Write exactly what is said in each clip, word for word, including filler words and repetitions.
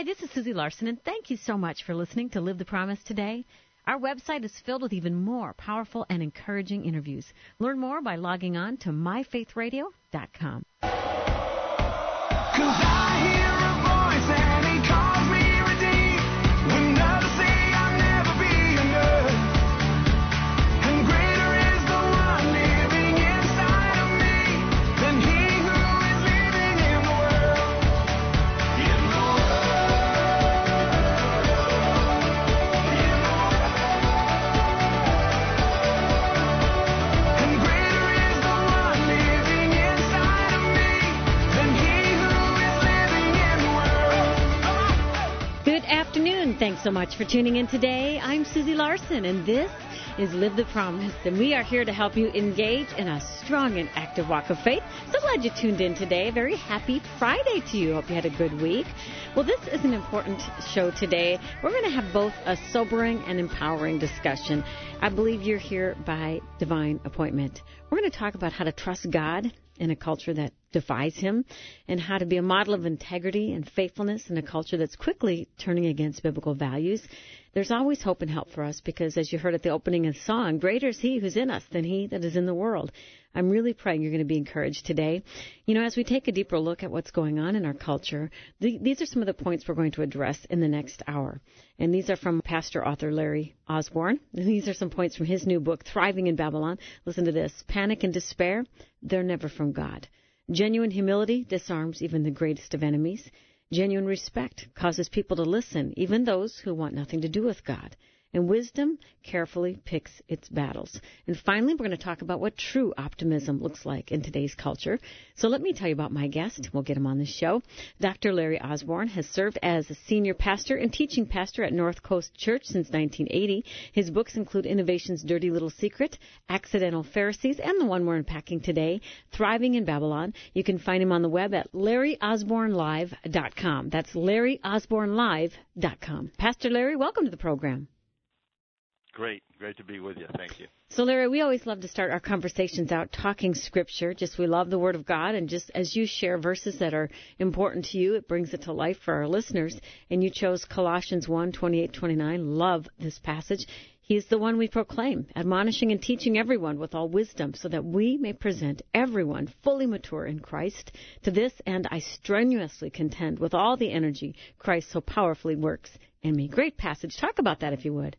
Hi, this is Susie Larson, and thank you so much for listening to Live the Promise today. Our website is filled with even more powerful and encouraging interviews. Learn more by logging on to my faith radio dot com. Thanks so much for tuning in today. I'm Susie Larson, and this is Live the Promise, and we are here to help you engage in a strong and active walk of faith. So glad you tuned in today. A very happy Friday to you. Hope you had a good week. Well, this is an important show today. We're going to have both a sobering and empowering discussion. I believe you're here by divine appointment. We're going to talk about how to trust God in a culture that defies him, and how to be a model of integrity and faithfulness in a culture that's quickly turning against biblical values. There's always hope and help for us because, as you heard at the opening of the song, greater is he who's in us than he that is in the world. I'm really praying you're going to be encouraged today. You know, as we take a deeper look at what's going on in our culture, the, these are some of the points we're going to address in the next hour. And these are from pastor author Larry Osborne. And these are some points from his new book, Thriving in Babylon. Listen to this. Panic and despair, they're never from God. Genuine humility disarms even the greatest of enemies. Genuine respect causes people to listen, even those who want nothing to do with God. And wisdom carefully picks its battles. And finally, we're going to talk about what true optimism looks like in today's culture. So let me tell you about my guest. We'll get him on the show. Doctor Larry Osborne has served as a senior pastor and teaching pastor at North Coast Church since nineteen eighty. His books include Innovation's Dirty Little Secret, Accidental Pharisees, and the one we're unpacking today, Thriving in Babylon. You can find him on the web at larry osborne live dot com. That's larry osborne live dot com. Pastor Larry, welcome to the program. Great. Great to be with you. Thank you. So, Larry, we always love to start our conversations out talking Scripture. Just we love the Word of God, and just as you share verses that are important to you, it brings it to life for our listeners. And you chose Colossians one, twenty-eight, twenty-nine. Love this passage. He is the one we proclaim, admonishing and teaching everyone with all wisdom, so that we may present everyone fully mature in Christ. To this end, I strenuously contend with all the energy Christ so powerfully works in me. Great passage. Talk about that, if you would.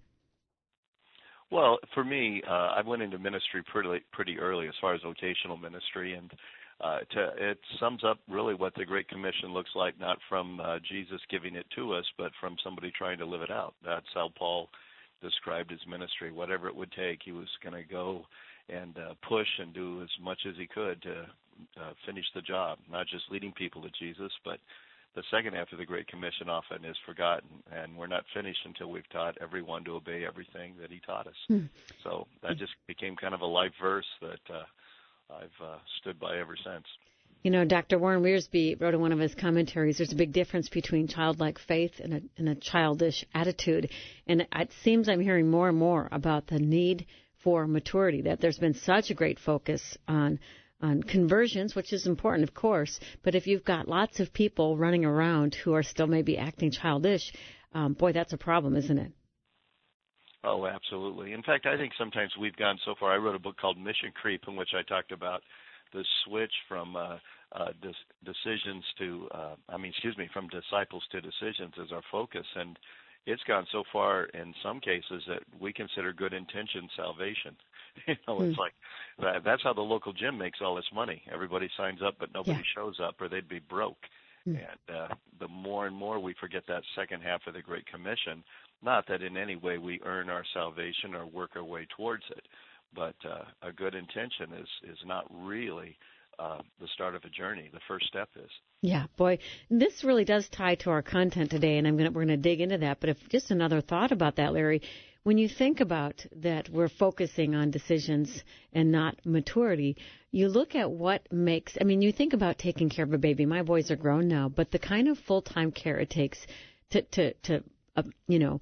Well, for me, uh, I went into ministry pretty pretty early as far as vocational ministry, and uh, to, it sums up really what the Great Commission looks like, not from uh, Jesus giving it to us, but from somebody trying to live it out. That's how Paul described his ministry. Whatever it would take, he was going to go and uh, push and do as much as he could to uh, finish the job, not just leading people to Jesus, but the second half of the Great Commission often is forgotten, and we're not finished until we've taught everyone to obey everything that he taught us. Hmm. So that just became kind of a life verse that uh, I've uh, stood by ever since. You know, Doctor Warren Wiersbe wrote in one of his commentaries, there's a big difference between childlike faith and a, and a childish attitude. And it seems I'm hearing more and more about the need for maturity, that there's been such a great focus on on conversions, which is important, of course, but if you've got lots of people running around who are still maybe acting childish, um, boy, that's a problem, isn't it? Oh, absolutely. In fact, I think sometimes we've gone so far. I wrote a book called Mission Creep, in which I talked about the switch from uh, uh, dis- decisions to, uh, I mean, excuse me, from disciples to decisions as our focus, and it's gone so far in some cases that we consider good intention salvation. You know, it's mm. like that, that's how the local gym makes all its money. Everybody signs up, but nobody yeah. shows up, or they'd be broke. Mm. And uh, the more and more we forget that second half of the Great Commission, not that in any way we earn our salvation or work our way towards it, but uh, a good intention is, is not really uh, the start of a journey. The first step is. Yeah, boy, this really does tie to our content today, and I'm gonna, we're going to dig into that. But if just another thought about that, Larry, when you think about that we're focusing on decisions and not maturity, you look at what makes, I mean, you think about taking care of a baby. My boys are grown now, but the kind of full-time care it takes to, to, to uh, you know,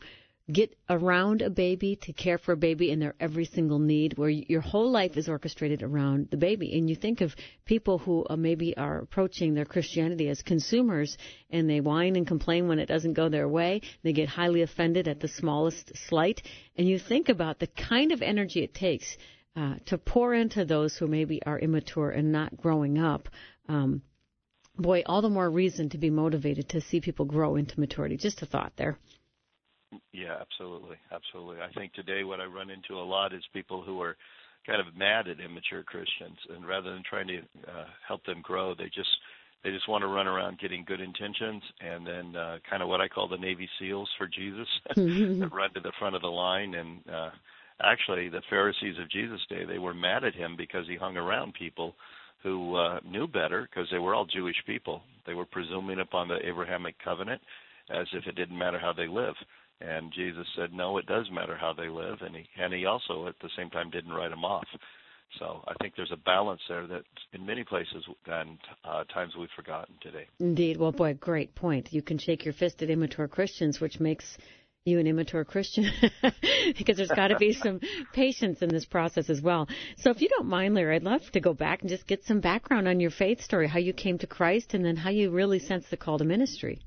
get around a baby, to care for a baby in their every single need, where your whole life is orchestrated around the baby. And you think of people who uh, maybe are approaching their Christianity as consumers, and they whine and complain when it doesn't go their way. They get highly offended at the smallest slight. And you think about the kind of energy it takes uh, to pour into those who maybe are immature and not growing up. Um, boy, all the more reason to be motivated to see people grow into maturity. Just a thought there. Yeah, absolutely. Absolutely. I think today what I run into a lot is people who are kind of mad at immature Christians, and rather than trying to uh, help them grow, they just they just want to run around getting good intentions, and then uh, kind of what I call the Navy SEALs for Jesus that run to the front of the line. And uh, actually, the Pharisees of Jesus' day, they were mad at him because he hung around people who uh, knew better, because they were all Jewish people. They were presuming upon the Abrahamic covenant as if it didn't matter how they live. And Jesus said, no, it does matter how they live, and he, and he also, at the same time, didn't write them off. So I think there's a balance there that in many places and uh, times we've forgotten today. Indeed. Well, boy, great point. You can shake your fist at immature Christians, which makes you an immature Christian, because there's got to be some patience in this process as well. So if you don't mind, Larry, I'd love to go back and just get some background on your faith story, how you came to Christ, and then how you really sensed the call to ministry.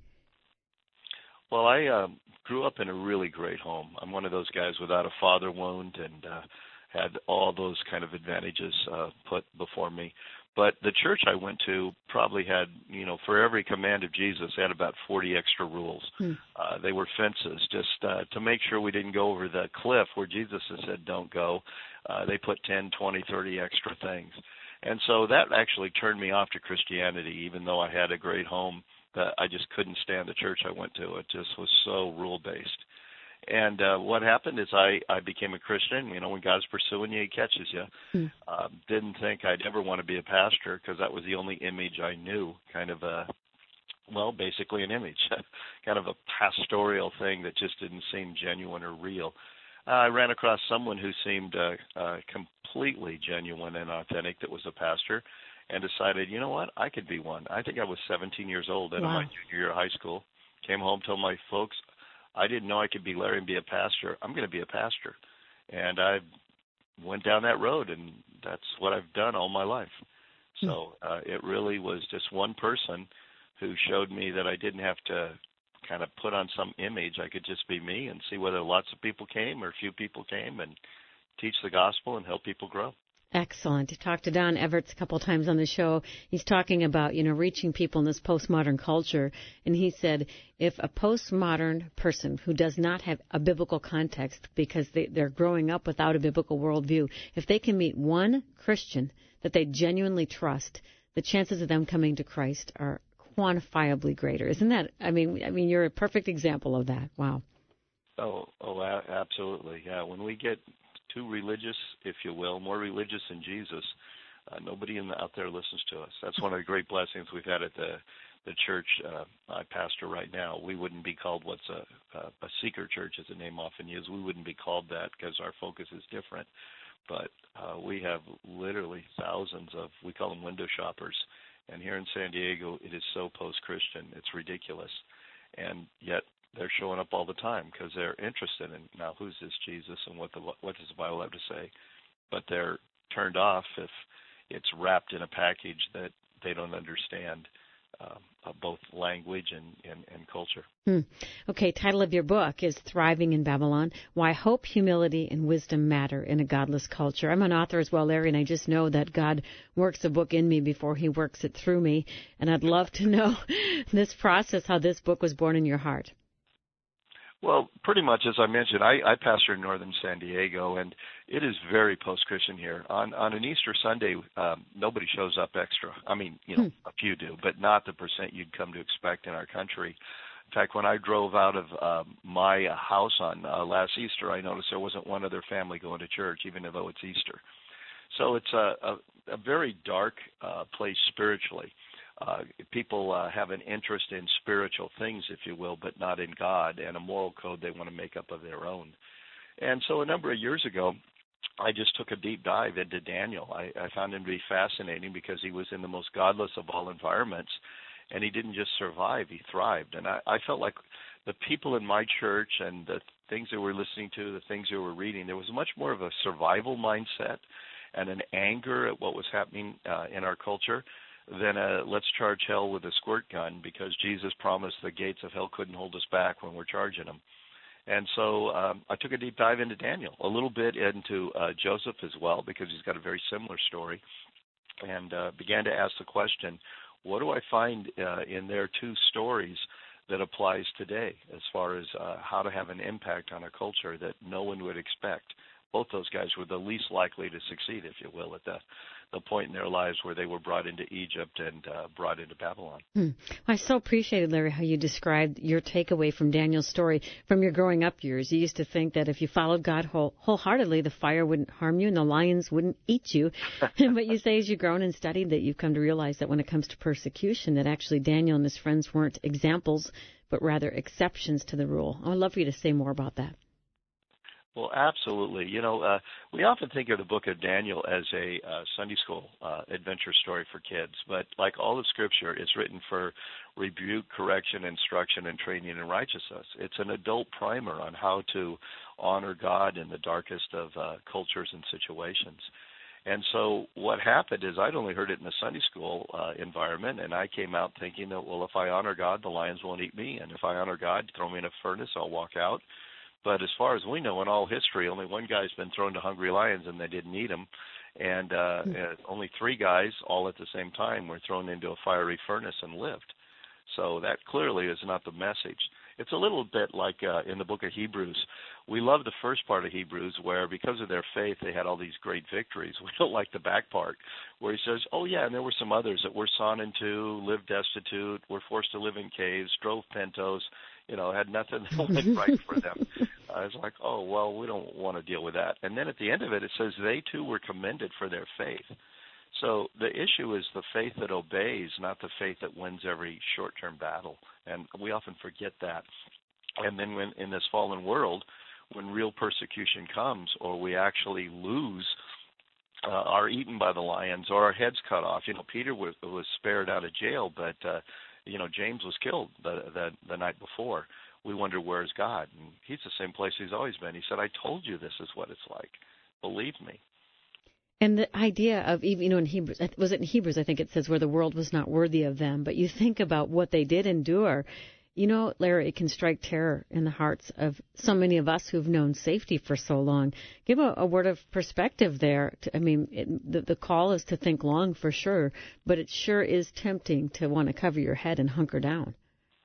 Well, I uh, grew up in a really great home. I'm one of those guys without a father wound, and uh, had all those kind of advantages uh, put before me. But the church I went to probably had, you know, for every command of Jesus, they had about forty extra rules. Hmm. Uh, they were fences just uh, to make sure we didn't go over the cliff where Jesus had said don't go. Uh, they put ten, twenty, thirty extra things. And so that actually turned me off to Christianity, even though I had a great home. That I just couldn't stand the church I went to. It just was so rule-based. And uh, what happened is I, I became a Christian. You know, when God's pursuing you, he catches you. Mm. Uh, didn't think I'd ever want to be a pastor, because that was the only image I knew, kind of a, well, basically an image, kind of a pastoral thing that just didn't seem genuine or real. Uh, I ran across someone who seemed uh, uh, completely genuine and authentic that was a pastor, and decided, you know what, I could be one. I think I was seventeen years old, out of my junior year of high school. Came home, told my folks, I didn't know I could be Larry and be a pastor. I'm going to be a pastor. And I went down that road, and that's what I've done all my life. So uh, it really was just one person who showed me that I didn't have to kind of put on some image. I could just be me and see whether lots of people came or few people came, and teach the gospel and help people grow. Excellent. You talked to Don Everts a couple of times on the show. He's talking about, you know, reaching people in this postmodern culture. And he said, if a postmodern person who does not have a biblical context because they, they're growing up without a biblical worldview, if they can meet one Christian that they genuinely trust, the chances of them coming to Christ are quantifiably greater. Isn't that, I mean, I mean, you're a perfect example of that. Wow. Oh, oh, absolutely. Yeah. When we get too religious, if you will, more religious than Jesus, uh, nobody in the, out there listens to us. That's one of the great blessings we've had at the the church uh, I pastor right now. We wouldn't be called what's a, a, a seeker church, as the name often is. We wouldn't be called that because our focus is different. But uh, we have literally thousands of, we call them window shoppers. And here in San Diego, it is so post-Christian, it's ridiculous. And yet they're showing up all the time because they're interested in, now, who's this Jesus and what the what does the Bible have to say? But they're turned off if it's wrapped in a package that they don't understand, uh, both language and, and, and culture. Hmm. Okay, title of your book is Thriving in Babylon, Why Hope, Humility, and Wisdom Matter in a Godless Culture. I'm an author as well, Larry, and I just know that God works a book in me before he works it through me. And I'd love to know this process, how this book was born in your heart. Well, pretty much as I mentioned, I, I pastor in northern San Diego, and it is very post-Christian here. On on an Easter Sunday, um, nobody shows up extra. I mean, you know, hmm. a few do, but not the percent you'd come to expect in our country. In fact, when I drove out of uh, my house on uh, last Easter, I noticed there wasn't one other family going to church, even though it's Easter. So it's a, a, a very dark uh, place spiritually. Uh, people uh, have an interest in spiritual things, if you will, but not in God, and a moral code they want to make up of their own. And so a number of years ago, I just took a deep dive into Daniel. I, I found him to be fascinating because he was in the most godless of all environments, and he didn't just survive, he thrived. And I, I felt like the people in my church and the things they were listening to, the things they were reading, there was much more of a survival mindset and an anger at what was happening uh, in our culture than a let's charge hell with a squirt gun, because Jesus promised the gates of hell couldn't hold us back when we're charging them. And so um, I took a deep dive into Daniel, a little bit into uh, Joseph as well, because he's got a very similar story, and uh, began to ask the question, what do I find uh, in their two stories that applies today as far as uh, how to have an impact on a culture that no one would expect? Both those guys were the least likely to succeed, if you will, at the, the point in their lives where they were brought into Egypt and uh, brought into Babylon. Hmm. I so appreciated, Larry, how you described your takeaway from Daniel's story from your growing up years. You used to think that if you followed God whole, wholeheartedly, the fire wouldn't harm you and the lions wouldn't eat you. But you say as you've grown and studied that you've come to realize that when it comes to persecution, that actually Daniel and his friends weren't examples, but rather exceptions to the rule. I would love for you to say more about that. Well, absolutely. You know, uh, we often think of the book of Daniel as a uh, Sunday school uh, adventure story for kids, but like all of Scripture, it's written for rebuke, correction, instruction, and training in righteousness. It's an adult primer on how to honor God in the darkest of uh, cultures and situations. And so what happened is I'd only heard it in the Sunday school uh, environment, and I came out thinking that, well, if I honor God, the lions won't eat me, and if I honor God, throw me in a furnace, I'll walk out. But as far as we know, in all history, only one guy's been thrown to hungry lions, and they didn't eat him. And uh, mm-hmm. only three guys, all at the same time, were thrown into a fiery furnace and lived. So that clearly is not the message. It's a little bit like uh, in the book of Hebrews. We love the first part of Hebrews where, because of their faith, they had all these great victories. We don't like the back part where he says, oh, yeah, and there were some others that were sawn in two, lived destitute, were forced to live in caves, drove pintos, you know, had nothing that went right for them. I was like, oh, well, we don't want to deal with that. And then at the end of it, it says they, too, were commended for their faith. So the issue is the faith that obeys, not the faith that wins every short-term battle. And we often forget that. And then when in this fallen world, when real persecution comes, or we actually lose, uh, are eaten by the lions, or our heads cut off. You know, Peter was, was spared out of jail, but, uh, you know, James was killed the, the, the night before. We wonder, where's God? And he's the same place he's always been. He said, I told you this is what it's like. Believe me. And the idea of, even, you know, in Hebrews, was it in Hebrews, I think it says, where the world was not worthy of them. But you think about what they did endure. You know, Larry, it can strike terror in the hearts of so many of us who've known safety for so long. Give a, a word of perspective there. To, I mean, it, the, the call is to think long for sure, but it sure is tempting to want to cover your head and hunker down.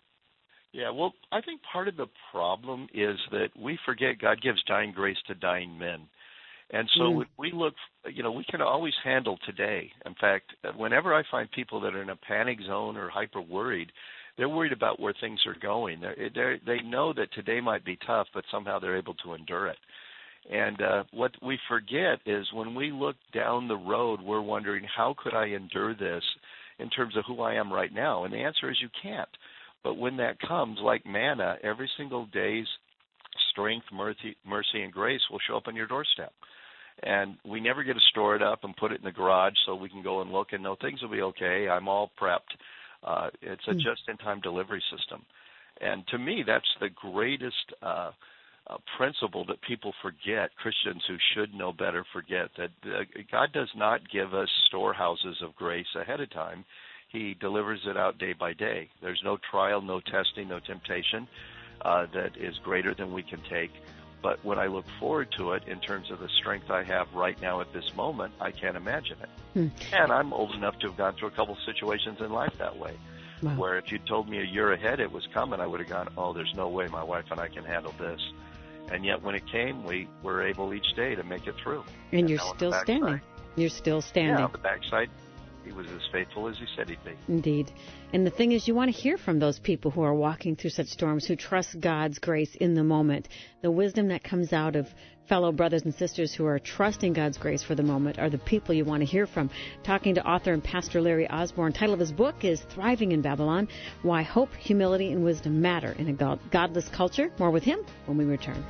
Yeah, well, I think part of the problem is that we forget God gives dying grace to dying men. And so mm. if we look, you know, we can always handle today. In fact, whenever I find people that are in a panic zone or hyper worried, they're worried about where things are going. They're, they're, they know that today might be tough, but somehow they're able to endure it. And uh, what we forget is when we look down the road, we're wondering, how could I endure this in terms of who I am right now? And the answer is you can't. But when that comes, like manna, every single day's strength, mercy, mercy, and grace will show up on your doorstep. And we never get to store it up and put it in the garage so we can go and look and know things will be okay. I'm all prepped. Uh, it's a just-in-time delivery system. And to me, that's the greatest uh, uh, principle that people forget, Christians who should know better forget, that uh, God does not give us storehouses of grace ahead of time. He delivers it out day by day. There's no trial, no testing, no temptation uh, that is greater than we can take. But when I look forward to it in terms of the strength I have right now at this moment, I can't imagine it. Hmm. And I'm old enough to have gone through a couple of situations in life that way, wow. where if you told me a year ahead it was coming, I would have gone, oh, there's no way my wife and I can handle this. And yet when it came, we were able each day to make it through. And, and you're still standing. You're still standing. Yeah, on the backside. He was as faithful as he said he'd be. Indeed. And the thing is, you want to hear from those people who are walking through such storms, who trust God's grace in the moment. The wisdom that comes out of fellow brothers and sisters who are trusting God's grace for the moment are the people you want to hear from. Talking to author and pastor Larry Osborne. Title of his book is Thriving in Babylon, Why Hope, Humility, and Wisdom Matter in a God- Godless Culture. More with him when we return.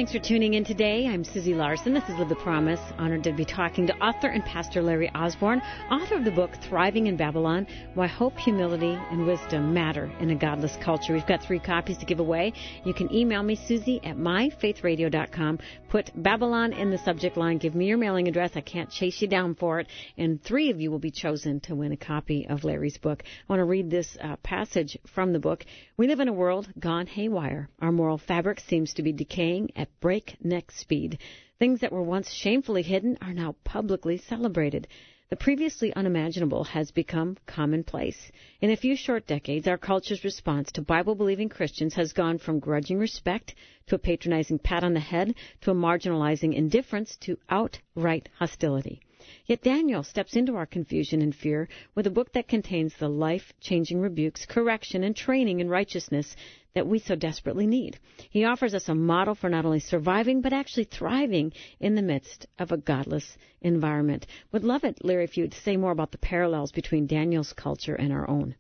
Thanks for tuning in today. I'm Susie Larson. This is Live the Promise. Honored to be talking to author and pastor Larry Osborne, author of the book Thriving in Babylon, Why Hope, Humility, and Wisdom Matter in a Godless Culture. We've got three copies to give away. You can email me, Susie, at my faith radio dot com. Put Babylon in the subject line. Give me your mailing address. I can't chase you down for it. And three of you will be chosen to win a copy of Larry's book. I want to read this uh, passage from the book. We live in a world gone haywire. Our moral fabric seems to be decaying at breakneck speed. Things that were once shamefully hidden are now publicly celebrated. The previously unimaginable has become commonplace. In a few short decades, our culture's response to Bible-believing Christians has gone from grudging respect to a patronizing pat on the head to a marginalizing indifference to outright hostility. Yet Daniel steps into our confusion and fear with a book that contains the life-changing rebukes, correction, and training in righteousness that we so desperately need. He offers us a model for not only surviving, but actually thriving in the midst of a godless environment. Would love it, Larry, if you would say more about the parallels between Daniel's culture and our own.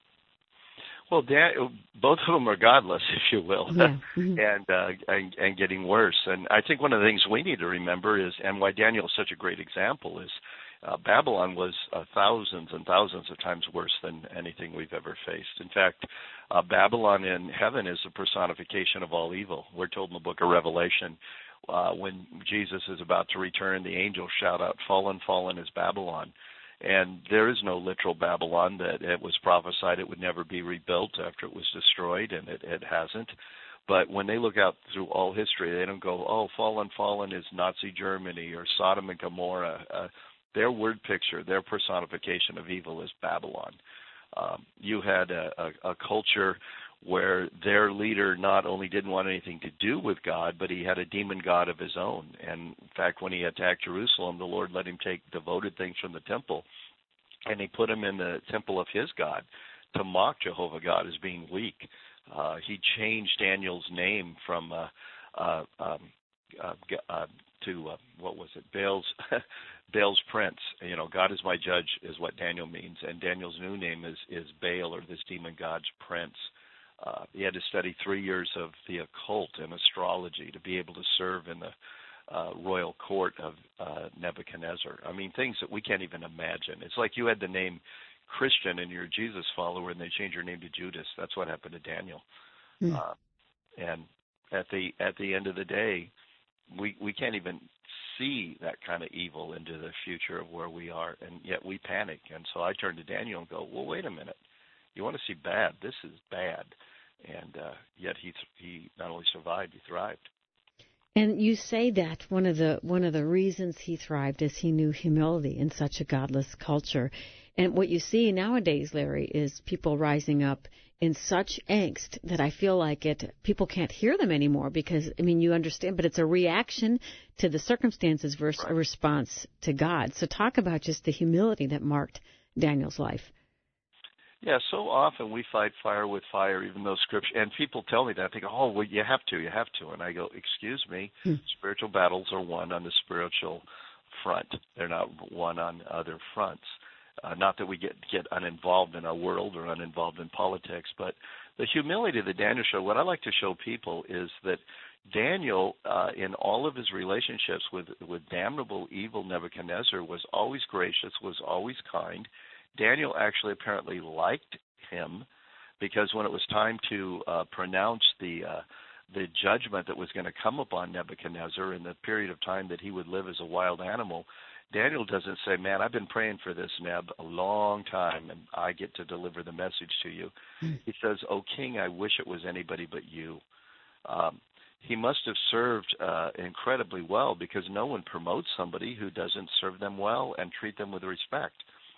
Well, Dan, both of them are godless, if you will, yeah. mm-hmm. and, uh, and and getting worse. And I think one of the things we need to remember is, and why Daniel is such a great example, is uh, Babylon was uh, thousands and thousands of times worse than anything we've ever faced. In fact, uh, Babylon in heaven is a personification of all evil. We're told in the book of Revelation, uh, when Jesus is about to return, the angels shout out, "Fallen, fallen is Babylon." And there is no literal Babylon. That it was prophesied it would never be rebuilt after it was destroyed, and it, it hasn't. But when they look out through all history, they don't go, oh, fallen, fallen is Nazi Germany or Sodom and Gomorrah. Uh, their word picture, their personification of evil is Babylon. Um, you had a, a, a culture where their leader not only didn't want anything to do with God, but he had a demon god of his own. And in fact, when he attacked Jerusalem, the Lord let him take devoted things from the temple, and he put him in the temple of his God to mock Jehovah God as being weak. Uh, he changed Daniel's name from uh, uh, um, uh, uh, to, uh, what was it, Baal's, Baal's prince. You know, God is my judge is what Daniel means, and Daniel's new name is, is Baal, or this demon god's prince. Uh, he had to study three years of the occult and astrology to be able to serve in the uh, royal court of uh, Nebuchadnezzar. I mean, things that we can't even imagine. It's like you had the name Christian and you're a Jesus follower, and they changed your name to Judas. That's what happened to Daniel. Mm. Uh, and at the at the end of the day, we we can't even see that kind of evil into the future of where we are, and yet we panic. And so I turn to Daniel and go, well, wait a minute. You want to see bad? This is bad. And uh, yet he he not only survived, he thrived. And you say that one of the one of the reasons he thrived is he knew humility in such a godless culture. And what you see nowadays, Larry, is people rising up in such angst that I feel like it people can't hear them anymore because, I mean, you understand, but it's a reaction to the circumstances versus right. a response to God. So talk about just the humility that marked Daniel's life. Yeah, so often we fight fire with fire, even though Scripture, and people tell me that. They go, oh, well, you have to, you have to. And I go, excuse me, hmm. spiritual battles are won on the spiritual front. They're not won on other fronts. Uh, not that we get, get uninvolved in our world or uninvolved in politics, but the humility of the Daniel show, what I like to show people is that Daniel, uh, in all of his relationships with, with damnable, evil Nebuchadnezzar, was always gracious, was always kind. Daniel actually apparently liked him because when it was time to uh, pronounce the uh, the judgment that was going to come upon Nebuchadnezzar in the period of time that he would live as a wild animal, Daniel doesn't say, man, I've been praying for this, Neb, a long time, and I get to deliver the message to you. Mm. He says, oh, king, I wish it was anybody but you. Um, he must have served uh, incredibly well because no one promotes somebody who doesn't serve them well and treat them with respect.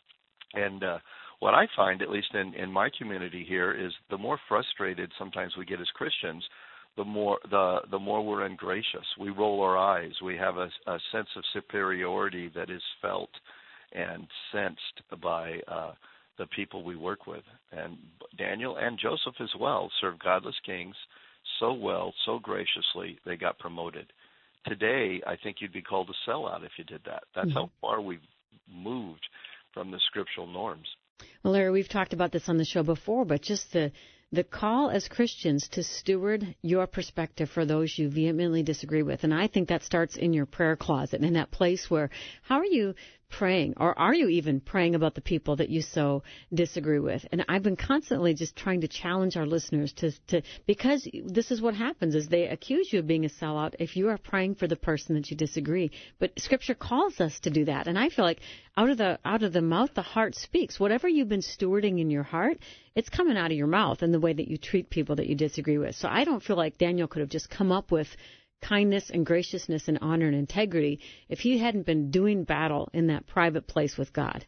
And uh, what I find, at least in, in my community here, is the more frustrated sometimes we get as Christians, the more the the more we're ungracious. We roll our eyes. We have a, a sense of superiority that is felt and sensed by uh, the people we work with. And Daniel and Joseph as well served godless kings so well, so graciously, they got promoted. Today, I think you'd be called a sellout if you did that. That's mm-hmm. how far we've moved from the scriptural norms. Well, Larry, we've talked about this on the show before, but just the the call as Christians to steward your perspective for those you vehemently disagree with. And I think that starts in your prayer closet, in that place where, how are you praying, or are you even praying about the people that you so disagree with? And I've been constantly just trying to challenge our listeners to, to because this is what happens, is they accuse you of being a sellout if you are praying for the person that you disagree. But Scripture calls us to do that, and I feel like out of the out of the mouth the heart speaks. Whatever you've been stewarding in your heart, it's coming out of your mouth in the way that you treat people that you disagree with. So I don't feel like Daniel could have just come up with kindness and graciousness and honor and integrity if he hadn't been doing battle in that private place with God.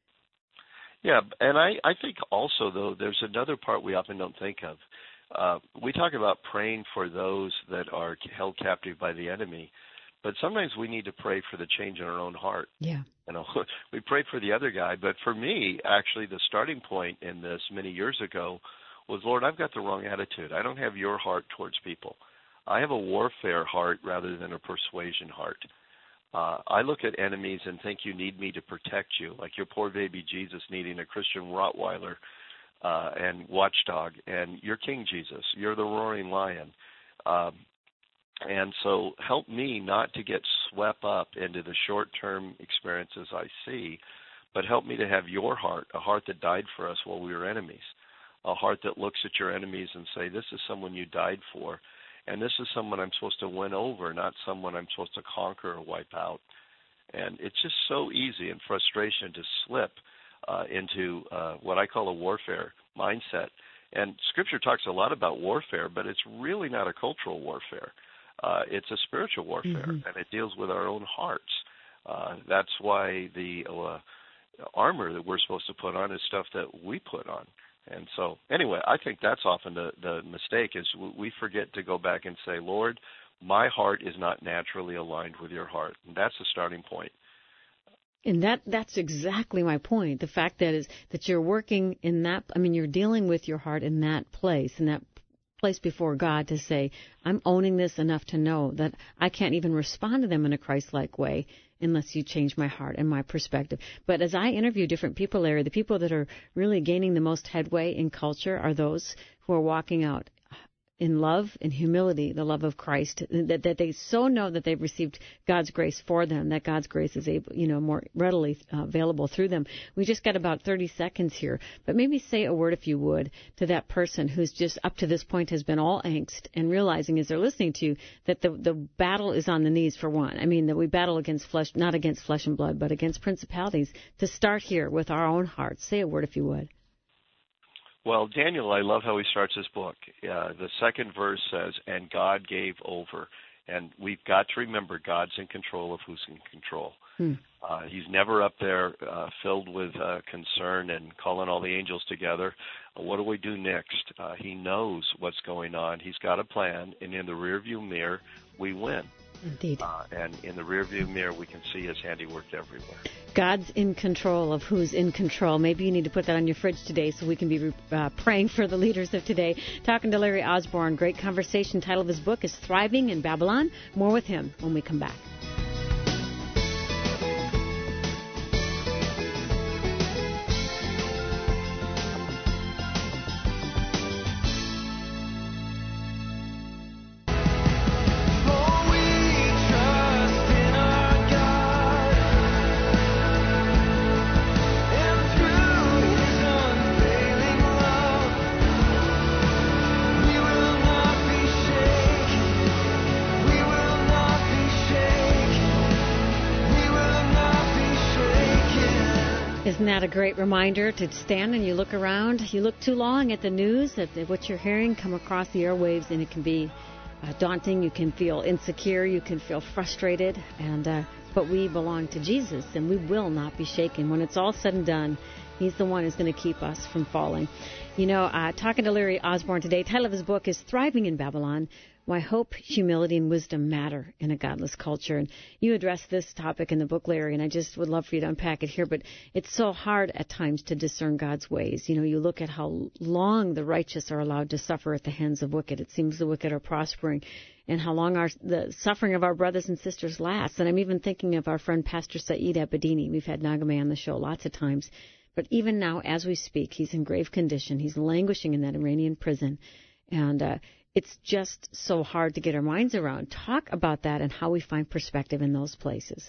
Yeah, and I, I think also, though, there's another part we often don't think of. Uh, we talk about praying for those that are held captive by the enemy, but sometimes we need to pray for the change in our own heart. Yeah. You know, we pray for the other guy, but for me, actually, the starting point in this many years ago was, Lord, I've got the wrong attitude. I don't have your heart towards people. I have a warfare heart rather than a persuasion heart. Uh, I look at enemies and think you need me to protect you, like your poor baby Jesus needing a Christian Rottweiler uh, and watchdog, and you're King Jesus. You're the roaring lion. Um, and so help me not to get swept up into the short-term experiences I see, but help me to have your heart, a heart that died for us while we were enemies, a heart that looks at your enemies and say, this is someone you died for. And this is someone I'm supposed to win over, not someone I'm supposed to conquer or wipe out. And it's just so easy in frustration to slip uh, into uh, what I call a warfare mindset. And Scripture talks a lot about warfare, but it's really not a cultural warfare. Uh, it's a spiritual warfare, mm-hmm. and it deals with our own hearts. Uh, that's why the uh, armor that we're supposed to put on is stuff that we put on. And so, anyway, I think that's often the, the mistake is we forget to go back and say, Lord, my heart is not naturally aligned with your heart. And that's the starting point. And that that's exactly my point. The fact that is that you're working in that, I mean, you're dealing with your heart in that place, in that place before God to say, I'm owning this enough to know that I can't even respond to them in a Christ-like way unless you change my heart and my perspective. But as I interview different people, Larry, the people that are really gaining the most headway in culture are those who are walking out in love and humility, the love of Christ, that, that they so know that they've received God's grace for them, that God's grace is able, you know, more readily uh, available through them. We just got about thirty seconds here, but maybe say a word, if you would, to that person who's just up to this point has been all angst and realizing as they're listening to you that the, the battle is on the knees for one. I mean, that we battle against flesh, not against flesh and blood, but against principalities. To start here with our own hearts, say a word, if you would. Well, Daniel, I love how he starts his book. Uh, the second verse says, and God gave over. And we've got to remember God's in control of who's in control. Hmm. Uh, he's never up there uh, filled with uh, concern and calling all the angels together. Uh, what do we do next? Uh, he knows what's going on. He's got a plan, and in the rearview mirror, we win. Indeed. Uh, and in the rearview mirror, we can see his handiwork everywhere. God's in control of who's in control. Maybe you need to put that on your fridge today so we can be uh, praying for the leaders of today. Talking to Larry Osborne. Great conversation. Title of his book is Thriving in Babylon. More with him when we come back. Isn't that a great reminder to stand and you look around? You look too long at the news, at the, what you're hearing come across the airwaves, and it can be uh, daunting. You can feel insecure. You can feel frustrated. And uh, but we belong to Jesus, and we will not be shaken. When it's all said and done, He's the one who's going to keep us from falling. You know, uh, talking to Larry Osborne today, title of his book is Thriving in Babylon, Why Hope, Humility, and Wisdom Matter in a Godless Culture. And you address this topic in the book, Larry, and I just would love for you to unpack it here. But it's so hard at times to discern God's ways. You know, you look at how long the righteous are allowed to suffer at the hands of wicked. It seems the wicked are prospering. And how long our, the suffering of our brothers and sisters lasts. And I'm even thinking of our friend Pastor Saeed Abedini. We've had Nagameh on the show lots of times. But even now, as we speak, he's in grave condition. He's languishing in that Iranian prison. And uh, it's just so hard to get our minds around. Talk about that and how we find perspective in those places.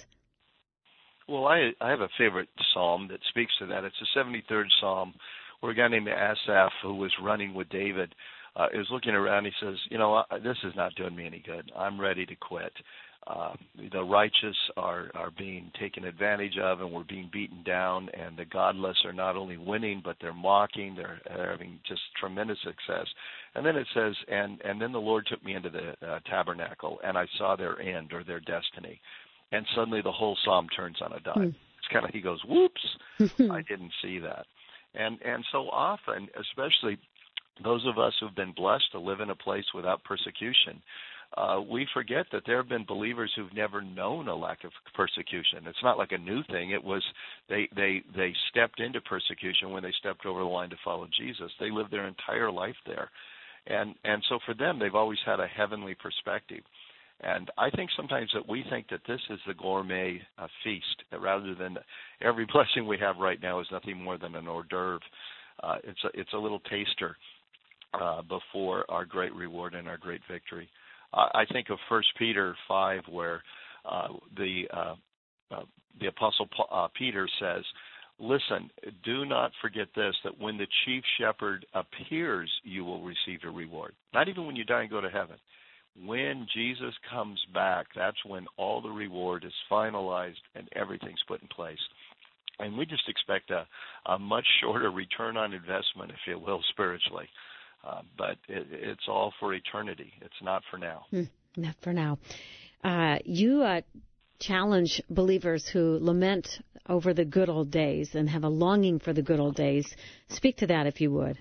Well, I I have a favorite psalm that speaks to that. It's the seventy-third Psalm, where a guy named Asaph, who was running with David, uh, is looking around. He says, you know, this is not doing me any good. I'm ready to quit. Uh, the righteous are, are being taken advantage of, and we're being beaten down, and the godless are not only winning, but they're mocking. They're, they're having just tremendous success. And then it says, and, and then the Lord took me into the uh, tabernacle, and I saw their end or their destiny. And suddenly the whole psalm turns on a dime. Mm. It's kind of, he goes, whoops, I didn't see that. And and so often, especially those of us who've been blessed to live in a place without persecution, uh, we forget that there have been believers who've never known a lack of persecution. It's not like a new thing. It was they they they stepped into persecution when they stepped over the line to follow Jesus. They lived their entire life there, and and so for them, they've always had a heavenly perspective. And I think sometimes that we think that this is the gourmet uh, feast, rather than every blessing we have right now is nothing more than an hors d'oeuvre. Uh, it's a, it's a little taster uh, before our great reward and our great victory. Uh, I think of First Peter five, where uh, the uh, uh, the Apostle Paul, uh, Peter says, "Listen, do not forget this, that when the chief shepherd appears, you will receive a reward." Not even when you die and go to heaven. When Jesus comes back, that's when all the reward is finalized and everything's put in place. And we just expect a, a much shorter return on investment, if you will, spiritually. Uh, but it, it's all for eternity. It's not for now. Mm, not for now. Uh, you uh, challenge believers who lament over the good old days and have a longing for the good old days. Speak to that, if you would.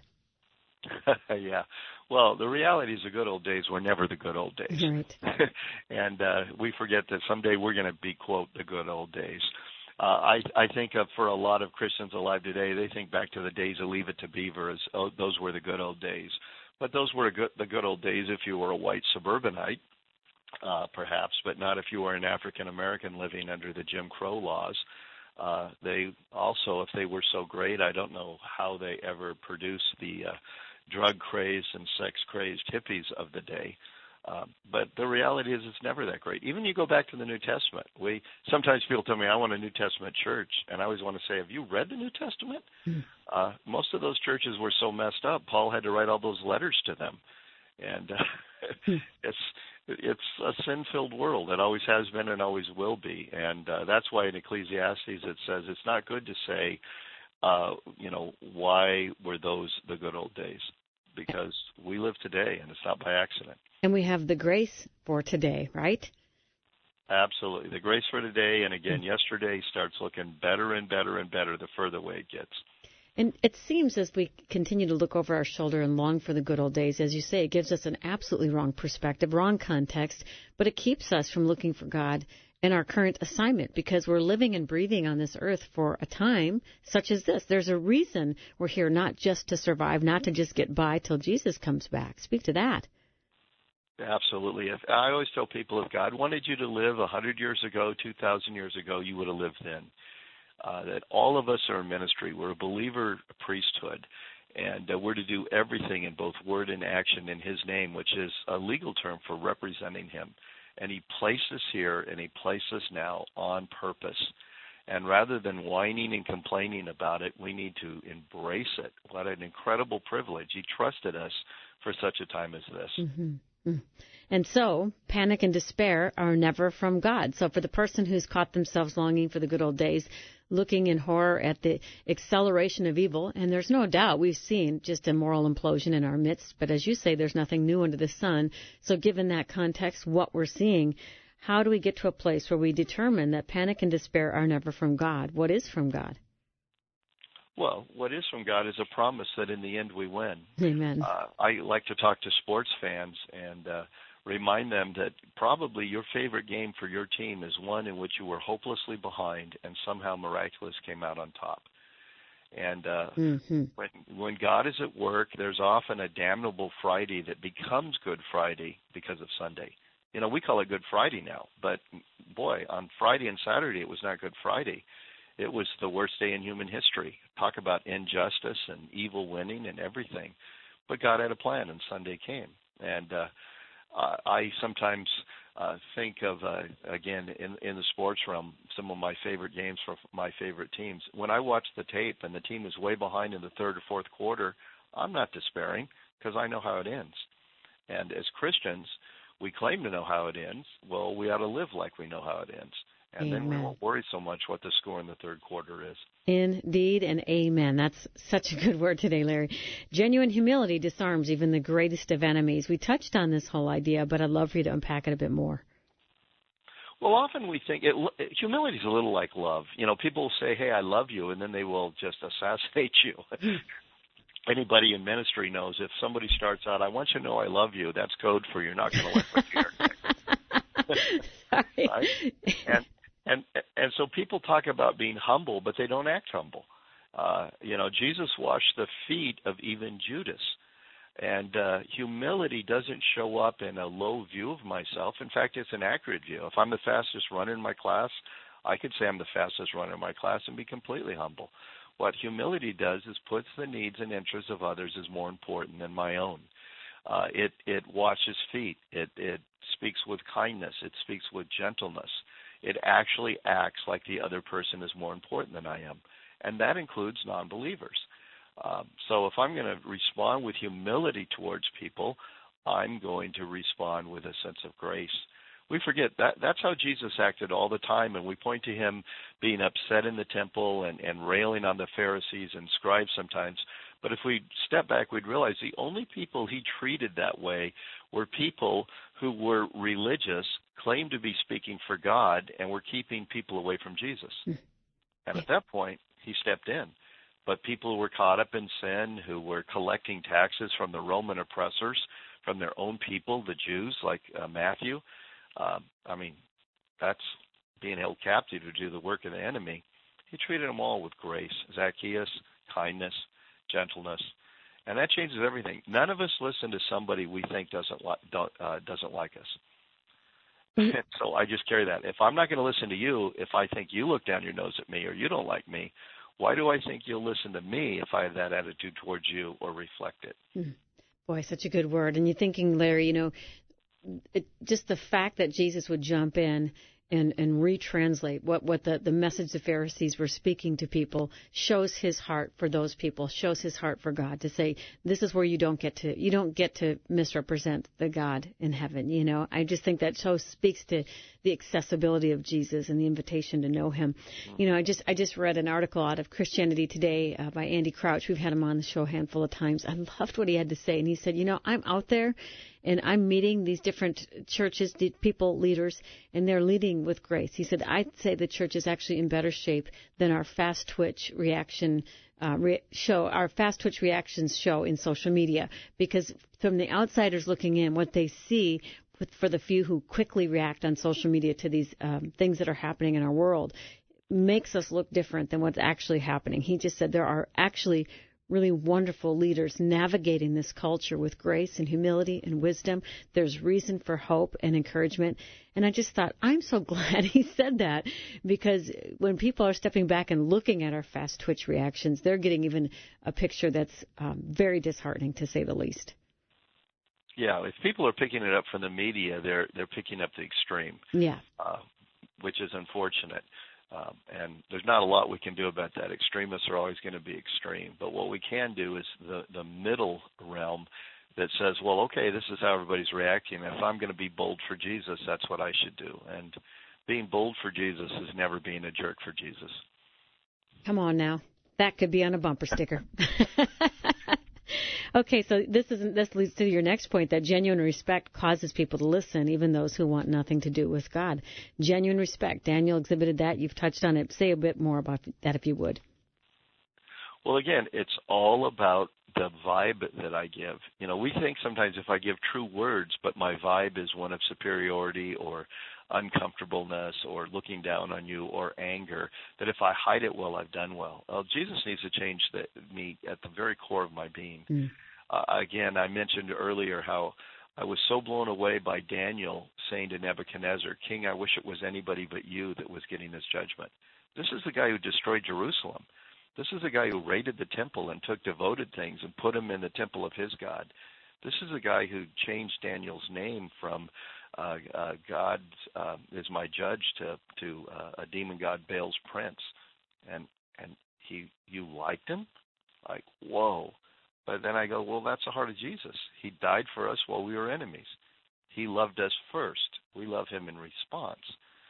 Yeah. Well, the reality is the good old days were never the good old days. Right. And uh, we forget that someday we're going to be, quote, the good old days. Uh, I, I think of, for a lot of Christians alive today, they think back to the days of Leave It to Beaver as, oh, those were the good old days. But those were good, the good old days if you were a white suburbanite, uh, perhaps, but not if you were an African-American living under the Jim Crow laws. Uh, they also, if they were so great, I don't know how they ever produced the uh, drug-crazed and sex-crazed hippies of the day. Um, but the reality is it's never that great. Even you go back to the New Testament. We sometimes people tell me, I want a New Testament church, and I always want to say, have you read the New Testament? Mm. Uh, most of those churches were so messed up, Paul had to write all those letters to them. And uh, mm. it's it's a sin-filled world. It always has been and always will be. And uh, that's why in Ecclesiastes it says it's not good to say, uh, you know, why were those the good old days? Because we live today, and it's not by accident. And we have the grace for today, right? Absolutely. The grace for today, and again, yesterday starts looking better and better and better the further away it gets. And it seems as we continue to look over our shoulder and long for the good old days, as you say, it gives us an absolutely wrong perspective, wrong context, but it keeps us from looking for God in our current assignment, because we're living and breathing on this earth for a time such as this. There's a reason we're here, not just to survive, not to just get by till Jesus comes back. Speak to that. Absolutely. If, I always tell people, if God wanted you to live one hundred years ago, two thousand years ago, you would have lived then. Uh, that all of us are in ministry. We're a believer priesthood, and uh, we're to do everything in both word and action in His name, which is a legal term for representing Him. And He placed us here, and He placed us now on purpose. And rather than whining and complaining about it, we need to embrace it. What an incredible privilege. He trusted us for such a time as this. Mm-hmm. And so, panic and despair are never from God. So for the person who's caught themselves longing for the good old days, looking in horror at the acceleration of evil, and there's no doubt we've seen just a moral implosion in our midst, but as you say, there's nothing new under the sun. So given that context, what we're seeing, how do we get to a place where we determine that panic and despair are never from God? What is from God? Well, what is from God is a promise that in the end we win. Amen. Uh, I like to talk to sports fans and uh, remind them that probably your favorite game for your team is one in which you were hopelessly behind and somehow miraculous came out on top. And uh, mm-hmm. when when God is at work, there's often a damnable Friday that becomes Good Friday because of Sunday. You know, we call it Good Friday now, but boy, on Friday and Saturday it was not Good Friday. it was the worst day in human history. Talk about injustice and evil winning and everything. But God had a plan, and Sunday came. And uh, I sometimes uh, think of, uh, again, in, in the sports realm, some of my favorite games for my favorite teams. When I watch the tape and the team is way behind in the third or fourth quarter, I'm not despairing because I know how it ends. And as Christians, we claim to know how it ends. Well, we ought to live like we know how it ends. And Amen. Then we won't worry so much what the score in the third quarter is. Indeed, and amen. That's such a good word today, Larry. Genuine humility disarms even the greatest of enemies. We touched on this whole idea, but I'd love for you to unpack it a bit more. Well, often we think it, humility is a little like love. You know, people say, hey, I love you, and then they will just assassinate you. Anybody in ministry knows if somebody starts out, I want you to know I love you, that's code for you're not going to like what you hear. Sorry. Right? And, and and so people talk about being humble, but they don't act humble. Uh, you know, Jesus washed the feet of even Judas. And uh, humility doesn't show up in a low view of myself. In fact, it's an accurate view. If I'm the fastest runner in my class, I could say I'm the fastest runner in my class and be completely humble. What humility does is puts the needs and interests of others as more important than my own. Uh, it it washes feet. It it speaks with kindness. It speaks with gentleness. It actually acts like the other person is more important than I am, and that includes non-believers. Um, so if I'm going to respond with humility towards people, I'm going to respond with a sense of grace. We forget that that's how Jesus acted all the time, and we point to him being upset in the temple and, and railing on the Pharisees and scribes sometimes. But if we step back, we'd realize the only people he treated that way were people who were religious, claimed to be speaking for God, and were keeping people away from Jesus. And at that point, he stepped in. But people who were caught up in sin, who were collecting taxes from the Roman oppressors, from their own people, the Jews, like uh, Matthew, uh, I mean, that's being held captive to do the work of the enemy. He treated them all with grace, Zacchaeus, kindness, gentleness, and that changes everything. None of us listen to somebody we think doesn't li- don't, uh, doesn't like us. Mm-hmm. So I just carry that. If I'm not going to listen to you, if I think you look down your nose at me or you don't like me, why do I think you'll listen to me if I have that attitude towards you or reflect it? Mm. Boy, such a good word. And you're thinking, Larry, you know, it, just the fact that Jesus would jump in and, and retranslate what, what the, the message the Pharisees were speaking to people shows his heart for those people, shows his heart for God, to say, this is where you don't get to, you don't get to misrepresent the God in heaven. You know, I just think that so speaks to the accessibility of Jesus and the invitation to know him. You know, I just, I just read an article out of Christianity Today uh, by Andy Crouch. We've had him on the show a handful of times. I loved what he had to say. And he said, you know, I'm out there and I'm meeting these different churches, people, leaders, and they're leading with grace. He said, I'd say the church is actually in better shape than our fast twitch reaction uh, re- show, our fast twitch reactions show in social media, because from the outsiders looking in, what they see with, for the few who quickly react on social media to these um, things that are happening in our world makes us look different than what's actually happening. He just said there are actually really wonderful leaders navigating this culture with grace and humility and wisdom. There's reason for hope and encouragement. And I just thought, I'm so glad he said that, because when people are stepping back and looking at our fast twitch reactions, they're getting even a picture that's um, very disheartening, to say the least. Yeah, if people are picking it up from the media, they're they're picking up the extreme. Yeah, uh, which is unfortunate. Um, and there's not a lot we can do about that. Extremists are always going to be extreme. But what we can do is the, the middle realm that says, well, okay, this is how everybody's reacting. If I'm going to be bold for Jesus, that's what I should do. And being bold for Jesus is never being a jerk for Jesus. Come on now. That could be on a bumper sticker. Okay, so this isn't. This leads to your next point, that genuine respect causes people to listen, even those who want nothing to do with God. Genuine respect. Daniel exhibited that. You've touched on it. Say a bit more about that, if you would. Well, again, it's all about the vibe that I give. You know, we think sometimes if I give true words, but my vibe is one of superiority or uncomfortableness or looking down on you or anger, that if I hide it well, I've done well. Well, Jesus needs to change the, me at the very core of my being. Mm. Uh, again, I mentioned earlier how I was so blown away by Daniel saying to Nebuchadnezzar, King, I wish it was anybody but you that was getting this judgment. This is the guy who destroyed Jerusalem. This is the guy who raided the temple and took devoted things and put them in the temple of his God. This is the guy who changed Daniel's name from uh, uh, God uh, is my judge to to uh, a demon god, Baal's prince. And and he you liked him? Like, whoa. But then I go, well, that's the heart of Jesus. He died for us while we were enemies. He loved us first. We love him in response.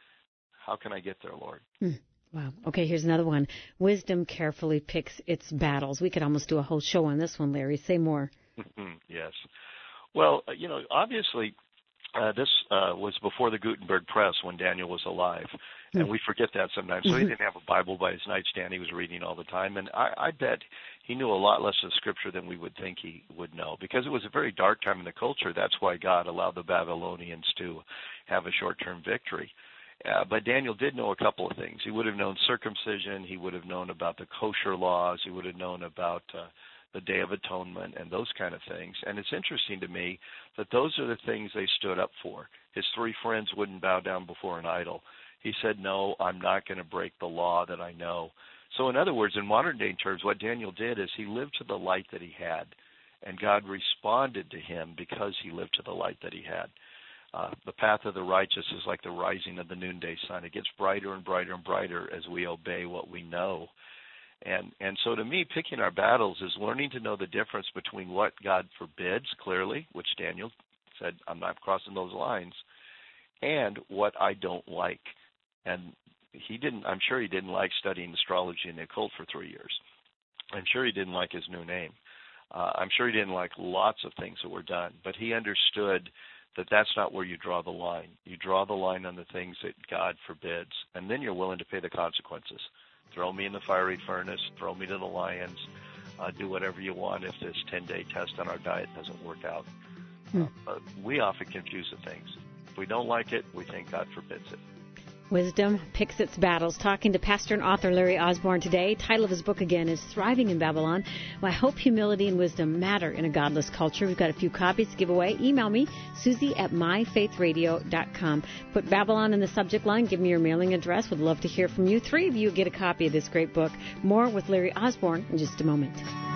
How can I get there, Lord? Hmm. Wow. Okay, here's another one. Wisdom carefully picks its battles. We could almost do a whole show on this one, Larry. Say more. Yes. Well, you know, obviously, uh, this uh, was before the Gutenberg press when Daniel was alive. And we forget that sometimes. So he didn't have a Bible by his nightstand. He was reading all the time. And I, I bet he knew a lot less of Scripture than we would think he would know. Because it was a very dark time in the culture. That's why God allowed the Babylonians to have a short-term victory. Uh, but Daniel did know a couple of things. He would have known circumcision. He would have known about the kosher laws. He would have known about uh, the Day of Atonement and those kind of things. And it's interesting to me that those are the things they stood up for. His three friends wouldn't bow down before an idol. He said, no, I'm not going to break the law that I know. So in other words, in modern day terms, what Daniel did is he lived to the light that he had. And God responded to him because he lived to the light that he had. Uh, the path of the righteous is like the rising of the noonday sun. It gets brighter and brighter and brighter as we obey what we know. And and so to me, picking our battles is learning to know the difference between what God forbids, clearly, which Daniel said, I'm not crossing those lines, and what I don't like. And he didn't, I'm sure he didn't like studying astrology and the occult for three years. I'm sure he didn't like his new name. Uh, I'm sure he didn't like lots of things that were done, but he understood that that's not where you draw the line. You draw the line on the things that God forbids, and then you're willing to pay the consequences. Throw me in the fiery furnace, throw me to the lions, uh, do whatever you want if this ten-day test on our diet doesn't work out. Hmm. Uh, but we often confuse the things. If we don't like it, we think God forbids it. Wisdom picks its battles. Talking to pastor and author Larry Osborne today. Title of his book again is Thriving in Babylon. Why Hope, Humility, and Wisdom Matter in a Godless Culture. We've got a few copies to give away. Email me, Susie at my faith radio dot com. Put Babylon in the subject line. Give me your mailing address. Would love to hear from you. Three of you get a copy of this great book. More with Larry Osborne in just a moment.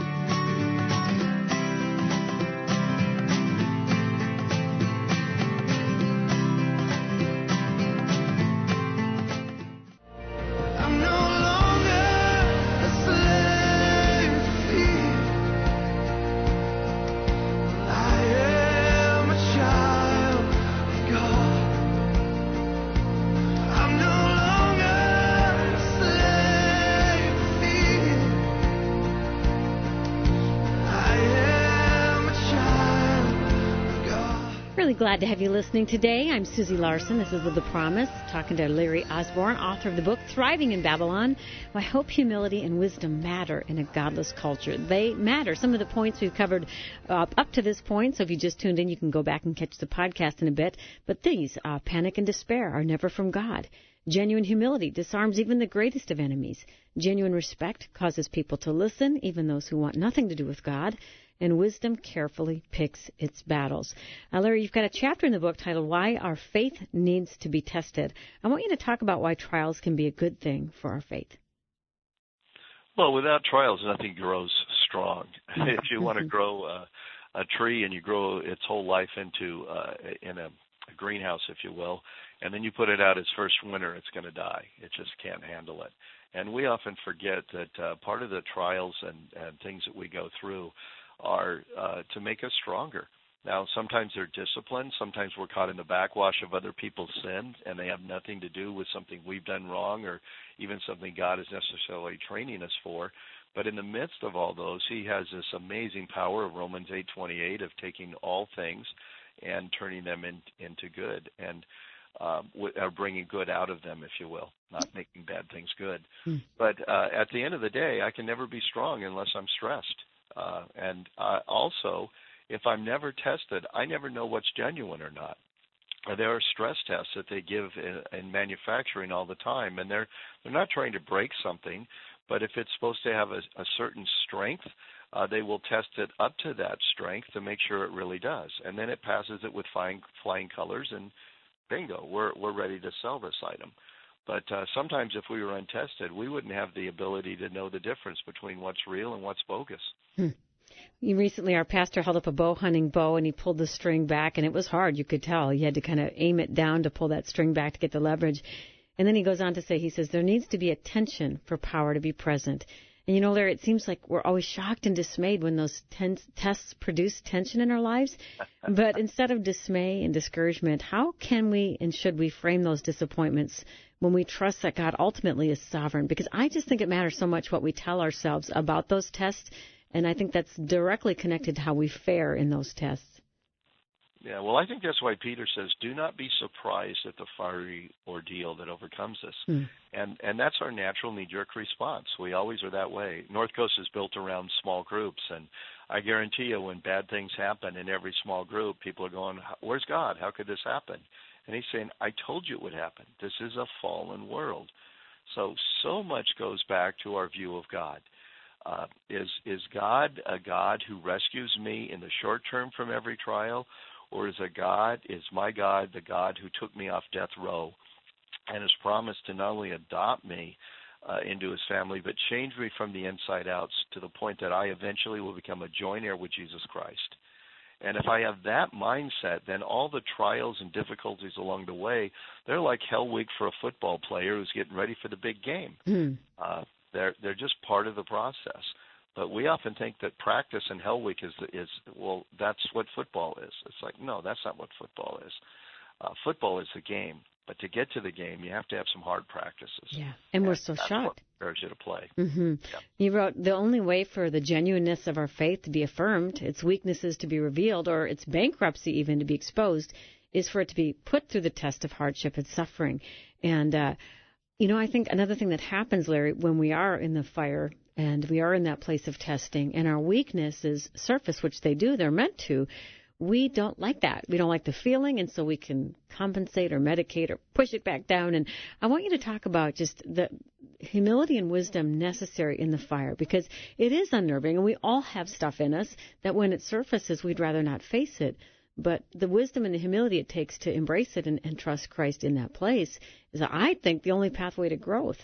Glad to have you listening today. I'm Susie Larson. This is Live the Promise, talking to Larry Osborne, author of the book Thriving in Babylon. Why Hope, Humility, and Wisdom Matter in a Godless Culture. They matter. Some of the points we've covered uh, up to this point, so if you just tuned in, you can go back and catch the podcast in a bit. But these, uh, panic and despair, are never from God. Genuine humility disarms even the greatest of enemies. Genuine respect causes people to listen, even those who want nothing to do with God. And wisdom carefully picks its battles. Uh, Larry, you've got a chapter in the book titled Why Our Faith Needs to be Tested. I want you to talk about why trials can be a good thing for our faith. Well, without trials, nothing grows strong. If you want to grow a, a tree and you grow its whole life into uh, in a, a greenhouse, if you will, and then you put it out its first winter, it's going to die. It just can't handle it. And we often forget that uh, part of the trials and, and things that we go through are uh, to make us stronger. Now, sometimes they're discipline. Sometimes we're caught in the backwash of other people's sin, and they have nothing to do with something we've done wrong or even something God is necessarily training us for. But in the midst of all those, he has this amazing power of Romans eight twenty-eight of taking all things and turning them in, into good and um, or bringing good out of them, if you will, not making bad things good. Mm. But uh, at the end of the day, I can never be strong unless I'm stressed. Uh, and uh, also, if I'm never tested, I never know what's genuine or not. Uh, there are stress tests that they give in, in manufacturing all the time, and they're they're not trying to break something, but if it's supposed to have a, a certain strength, uh, they will test it up to that strength to make sure it really does, and then it passes it with flying flying colors, and bingo, we're we're ready to sell this item. But uh, sometimes if we were untested, we wouldn't have the ability to know the difference between what's real and what's bogus. Hmm. Recently, our pastor held up a bow hunting bow, and he pulled the string back, and it was hard. You could tell. He had to kind of aim it down to pull that string back to get the leverage. And then he goes on to say, he says, there needs to be a tension for power to be present. And, you know, Larry, it seems like we're always shocked and dismayed when those ten- tests produce tension in our lives. But instead of dismay and discouragement, how can we and should we frame those disappointments when we trust that God ultimately is sovereign? Because I just think it matters so much what we tell ourselves about those tests. And I think that's directly connected to how we fare in those tests. Yeah, well, I think that's why Peter says, do not be surprised at the fiery ordeal that overcomes us. Mm. And and that's our natural knee-jerk response. We always are that way. North Coast is built around small groups, and I guarantee you when bad things happen in every small group, people are going, where's God? How could this happen? And he's saying, I told you it would happen. This is a fallen world. So, so much goes back to our view of God. Uh, is is God a God who rescues me in the short term from every trial? Or is a God, is my God the God who took me off death row and has promised to not only adopt me uh, into his family, but change me from the inside out to the point that I eventually will become a joint heir with Jesus Christ? And if I have that mindset, then all the trials and difficulties along the way, they're like hell week for a football player who's getting ready for the big game. Mm. Uh, they're they're just part of the process. But we often think that practice and Hell Week is, is well, that's what football is. It's like, no, that's not what football is. Uh, football is the game. But to get to the game, you have to have some hard practices. Yeah, and, and we're so that's shocked. What prepares you to play. Mm-hmm. Yeah. You wrote, the only way for the genuineness of our faith to be affirmed, its weaknesses to be revealed, or its bankruptcy even to be exposed, is for it to be put through the test of hardship and suffering. And, uh, you know, I think another thing that happens, Larry, when we are in the fire and we are in that place of testing and our weaknesses surface, which they do, they're meant to, we don't like that. We don't like the feeling, and so we can compensate or medicate or push it back down. And I want you to talk about just the humility and wisdom necessary in the fire, because it is unnerving, and we all have stuff in us that when it surfaces, we'd rather not face it. But the wisdom and the humility it takes to embrace it and, and trust Christ in that place is, I think, the only pathway to growth.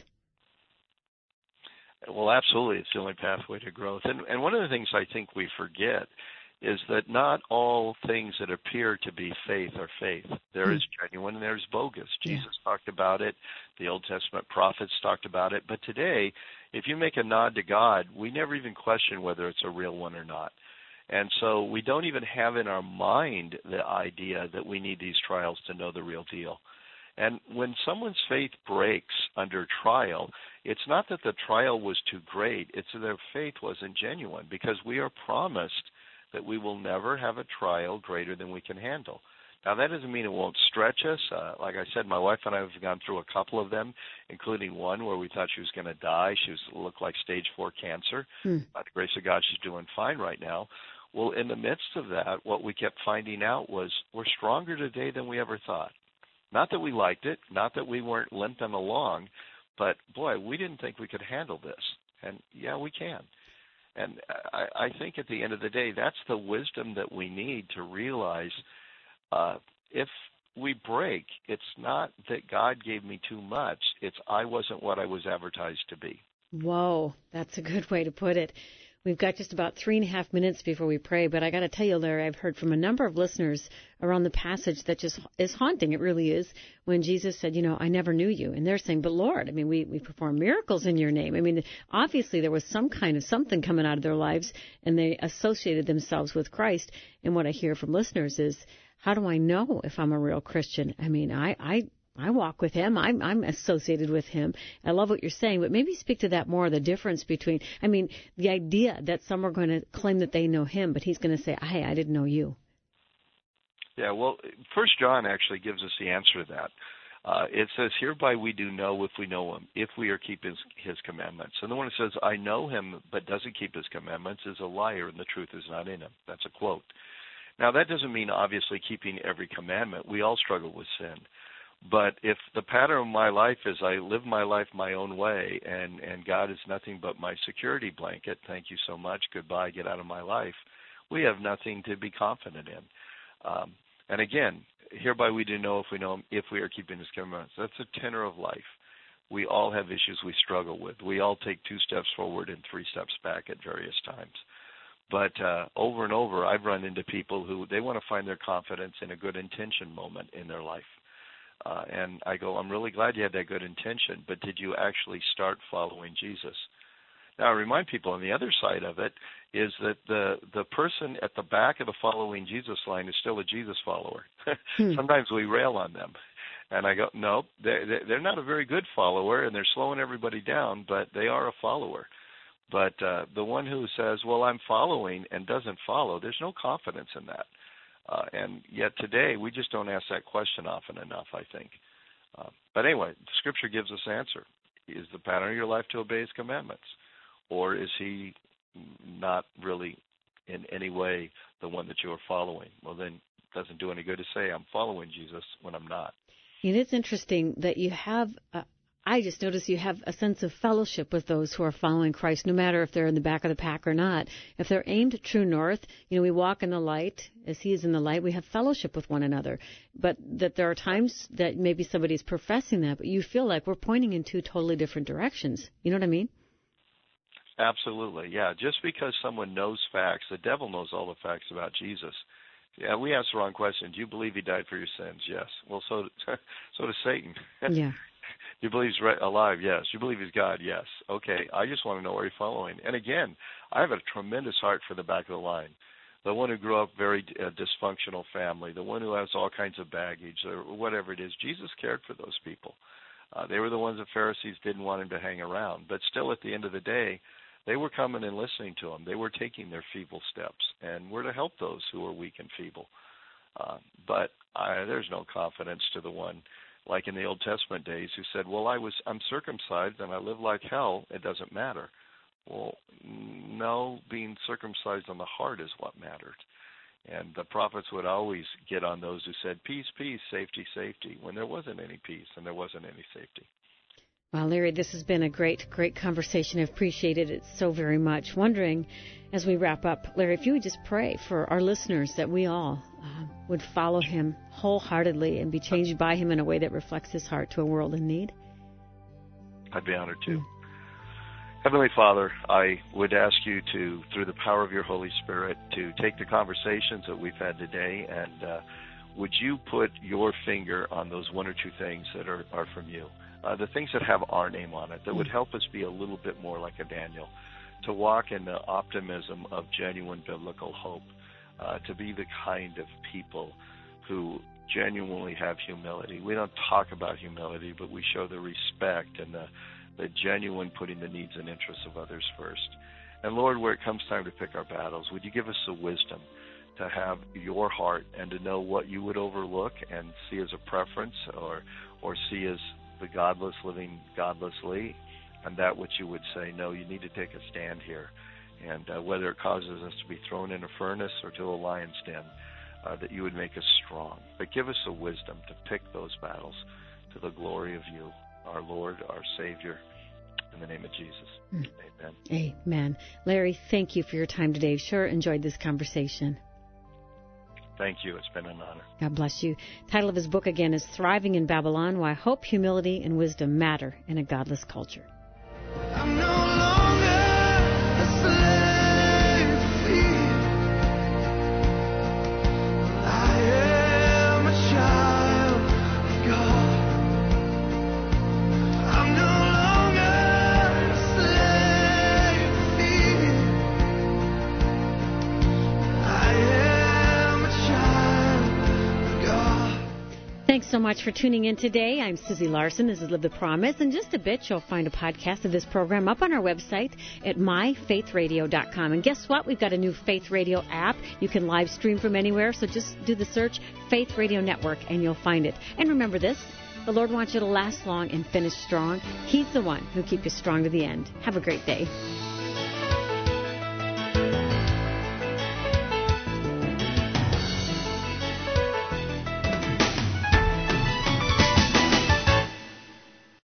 Well, absolutely, it's the only pathway to growth. And, and one of the things I think we forget is that not all things that appear to be faith are faith. There mm. is genuine and there's bogus. Yeah. Jesus talked about it. The Old Testament prophets talked about it. But today, if you make a nod to God, we never even question whether it's a real one or not. And so we don't even have in our mind the idea that we need these trials to know the real deal. And when someone's faith breaks under trial, it's not that the trial was too great. It's that their faith wasn't genuine, because we are promised that we will never have a trial greater than we can handle. Now, that doesn't mean it won't stretch us. Uh, like I said, my wife and I have gone through a couple of them, including one where we thought she was going to die. She was looked like stage four cancer. Hmm. By the grace of God, she's doing fine right now. Well, in the midst of that, what we kept finding out was we're stronger today than we ever thought. Not that we liked it, not that we weren't limping along, but, boy, we didn't think we could handle this. And, yeah, we can. And I, I think at the end of the day, that's the wisdom that we need to realize uh, if we break, it's not that God gave me too much. It's I wasn't what I was advertised to be. Whoa, that's a good way to put it. We've got just about three and a half minutes before we pray, but I got to tell you, Larry, I've heard from a number of listeners around the passage that just is haunting. It really is, when Jesus said, you know, I never knew you. And they're saying, but Lord, I mean, we, we perform miracles in your name. I mean, obviously there was some kind of something coming out of their lives, and they associated themselves with Christ. And what I hear from listeners is, how do I know if I'm a real Christian? I mean, I... I I walk with him. I'm, I'm associated with him. I love what you're saying, but maybe speak to that more, the difference between, I mean, the idea that some are going to claim that they know him, but he's going to say, hey, I didn't know you. Yeah, well, First John actually gives us the answer to that. Uh, it says, hereby we do know if we know him, if we are keeping his, his commandments. And the one that says, I know him but doesn't keep his commandments is a liar, and the truth is not in him. That's a quote. Now, that doesn't mean, obviously, keeping every commandment. We all struggle with sin. But if the pattern of my life is I live my life my own way, and, and God is nothing but my security blanket, thank you so much, goodbye, get out of my life, we have nothing to be confident in. Um, and again, hereby we do know if we know him, if we are keeping his commandments. That's a tenor of life. We all have issues we struggle with. We all take two steps forward and three steps back at various times. But uh, over and over, I've run into people who they want to find their confidence in a good intention moment in their life. Uh, and I go, I'm really glad you had that good intention, but did you actually start following Jesus? Now, I remind people on the other side of it is that the the person at the back of the following Jesus line is still a Jesus follower. hmm. Sometimes we rail on them. And I go, no, they're, they're not a very good follower, and they're slowing everybody down, but they are a follower. But uh, the one who says, well, I'm following and doesn't follow, there's no confidence in that. Uh, and yet today, we just don't ask that question often enough, I think. Uh, but anyway, the Scripture gives us an answer. Is the pattern of your life to obey His commandments? Or is He not really in any way the one that you are following? Well, then it doesn't do any good to say I'm following Jesus when I'm not. It is interesting that you have, uh, I just noticed you have a sense of fellowship with those who are following Christ, no matter if they're in the back of the pack or not. If they're aimed true north, you know, we walk in the light as He is in the light. We have fellowship with one another. But that there are times that maybe somebody's professing that, but you feel like we're pointing in two totally different directions. You know what I mean? Absolutely, yeah. Just because someone knows facts, the devil knows all the facts about Jesus. Yeah, we asked the wrong question. Do you believe He died for your sins? Yes. Well, so so does Satan. Yeah. Do you believe He's alive? Yes. Do you believe He's God? Yes. Okay, I just want to know where you're following. And again, I have a tremendous heart for the back of the line. The one who grew up very uh, dysfunctional family, the one who has all kinds of baggage or whatever it is. Jesus cared for those people. Uh, they were the ones the Pharisees didn't want Him to hang around. But still, at the end of the day, they were coming and listening to Him. They were taking their feeble steps, and we're to help those who are weak and feeble. Uh, but I, there's no confidence to the one, like in the Old Testament days, who said, well, I was, I'm circumcised and I live like hell. It doesn't matter. Well, no, being circumcised on the heart is what mattered. And the prophets would always get on those who said, peace, peace, safety, safety, when there wasn't any peace and there wasn't any safety. Well, Larry, this has been a great, great conversation. I've appreciated it so very much. Wondering, as we wrap up, Larry, if you would just pray for our listeners that we all uh, would follow Him wholeheartedly and be changed by Him in a way that reflects His heart to a world in need. I'd be honored to. Mm. Heavenly Father, I would ask you to, through the power of your Holy Spirit, to take the conversations that we've had today and uh, would you put your finger on those one or two things that are, are from you? Uh, the things that have our name on it, that would help us be a little bit more like a Daniel, to walk in the optimism of genuine biblical hope, uh, to be the kind of people who genuinely have humility. We don't talk about humility, but we show the respect and the, the genuine putting the needs and interests of others first. And Lord, where it comes time to pick our battles, would you give us the wisdom to have your heart and to know what you would overlook and see as a preference or or see as the godless living godlessly, and that which you would say, no, you need to take a stand here. And uh, whether it causes us to be thrown in a furnace or to a lion's den, uh, that you would make us strong. But give us the wisdom to pick those battles to the glory of you, our Lord, our Savior, in the name of Jesus. Mm. Amen. Amen. Larry, thank you for your time today. Sure enjoyed this conversation. Thank you. It's been an honor. God bless you. Title of his book again is Thriving in Babylon: Why Hope, Humility, and Wisdom Matter in a Godless Culture. I'm no longer a slave to fear. I am a child of God. I'm no longer a slave to fear. I am a child of God. Thanks so much for tuning in today. I'm Susie Larson. This is Live the Promise. In just a bit, you'll find a podcast of this program up on our website at my faith radio dot com. And guess what? We've got a new Faith Radio app. You can live stream from anywhere, so just do the search Faith Radio Network and you'll find it. And remember this, the Lord wants you to last long and finish strong. He's the one who'll keep you strong to the end. Have a great day.